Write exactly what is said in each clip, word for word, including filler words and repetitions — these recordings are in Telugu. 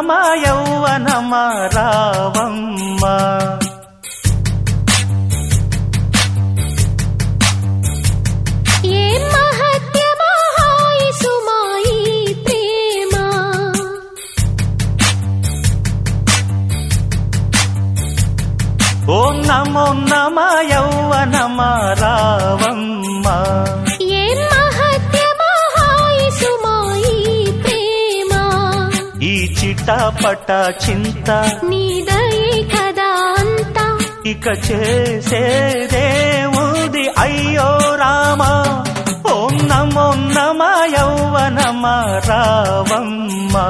నమా యౌవనమా రావమ్మా. ఓం నమో నమా యౌవనమా రావమ్మా. ఈ చిటపట చింత నీదయే కదా అంతా, ఇక చేసేదేముంది అయ్యో రామా. ఓం నమో నమా యౌవనమా రావమ్మా.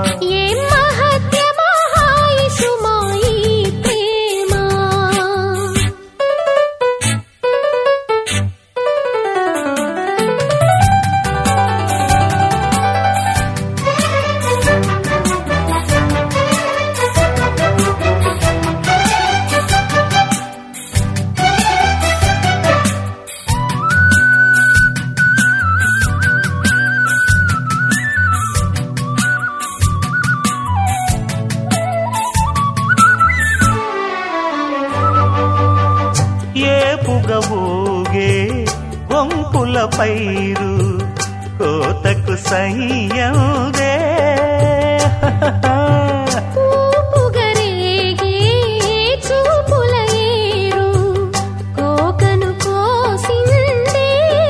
పుగబోగే వంపుల పైరు కోతకు సయ్యదే, పుగరేగే చూపుల ఏరు కోకను కోసిందే,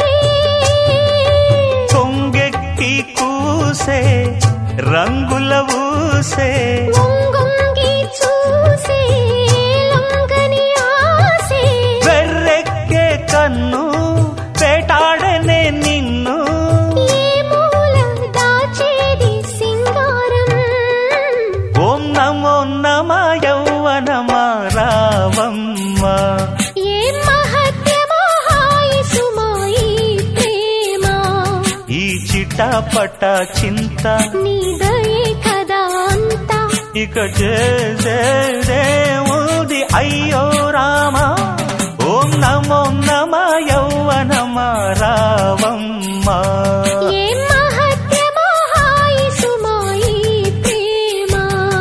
కొంగెక్కి కూసే రంగుల ఊసే వంగొంగి చూసే లొంగని ఆసే, వెర్రెక్కే కన్ను వేటాడనే నిన్ను, ఏ మూల దాచేది సింగారం. ఓం నమో నమా యౌవనమా రావమ్మా. ఏ మహత్యమో హాయి సుమా ఈ ప్రేమ, ఈ చిటపట చింత నీదయే కదా అంతా, ఇక చేసేదేముంది అయ్యో రామా. ఓం నమో నమా యౌవనమా రావమ్మా. ఏ మహత్యమో హాయి సుమా ఈ ప్రేమ.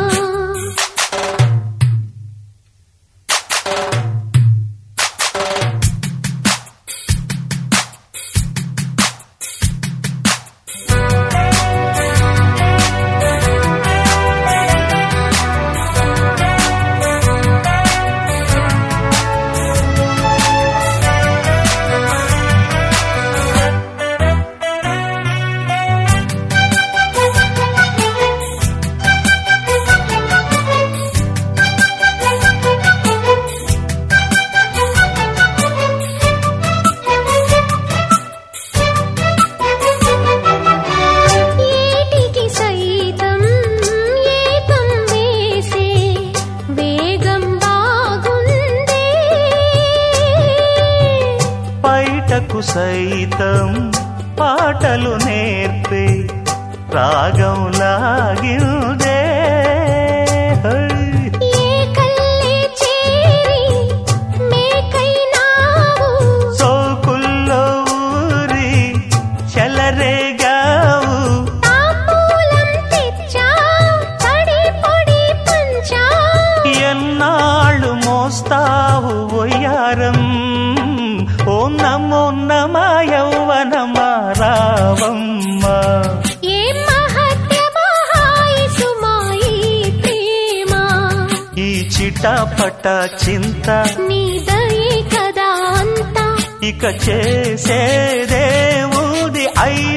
ఏటికి సైతం ఏకం వేసే వేగం బాగుందే, బయటకు సైతం పాటలు నేర్పే రాగం లాగిందే, ఏ కల్లే చేరి మేకైనావు, సోకుల్లో ఊరి చెలరేగావు, తాంబూలం తెచ్చా తడి పొడి పంచా, ఎన్నాళ్ళు మోస్తావు ఒయ్యారం. ఓం నమో నమా యౌవనమా రావమ్మా. ఏ మహత్యమో హాయి సుమా ఈ ప్రేమ, ఈ చిటపట చింత నీదయే కదా అంతా, ఇక చేసేదేముంది అయ్యో